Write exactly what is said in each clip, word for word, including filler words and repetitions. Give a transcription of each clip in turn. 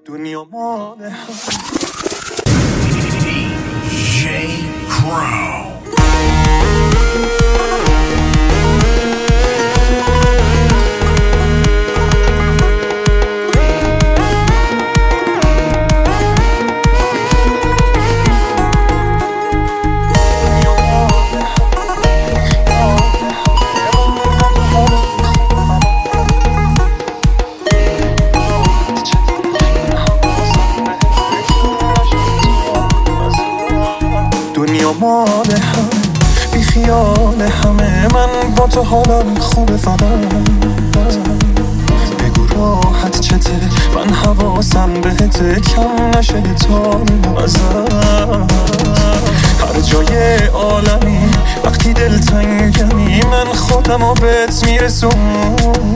دنیا ماله دی جی Crown. دنیا مال هم بی خیال همه، من با تو حالم خوبه فقط بگو راحت چته، من حواسم بهته کم نشه تا ازت. هر جای عالمی وقتی دل تنگمی من خودمو بهت میرسونم،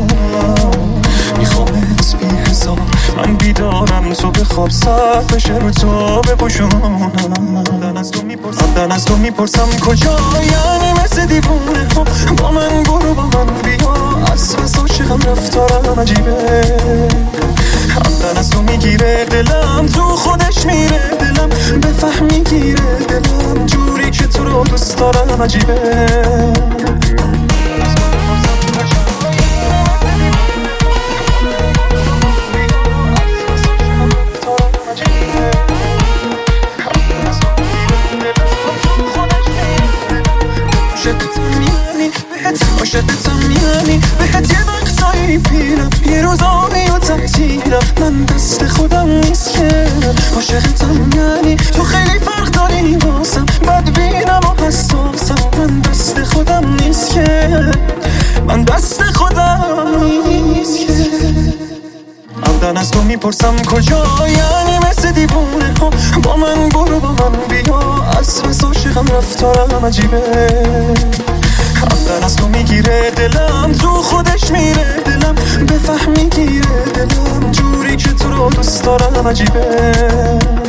میخوامت بی حساب، من بیدارم تو بخواب سر بشه رو تو بپوشونم. دن از تو میپرسم دن از تو میپرسم کجا، یعنی مثل دیوونه ها با من برو با من بیا، از بس عاشقم رفتارم عجیبه. دن از تو میگیره دلم تو خودش میره دلم، بفهم میگیره دلم جوری که تو رو دوست دارم عجیبه. عاشقتم یعنی بهت یه وقتایی پیرم، یه روزایی و تعطیلم، من دست خودم نیست که. عاشقتم یعنی تو خیلی فرق داری واسم، بدبینم و حساسم، من دست خودم نیست که، من دست خودم نیست که. عمدن از تو میپرسم کجا، یعنی مثل دیوونه ها با من برو با من بیا، از بس عاشقم رفتارم عجیبه. عمدن از تو میگیره دلم تو خودش میره دلم، بفهم میگیره دلم جوری که تو رو دوست دارم عجیبه.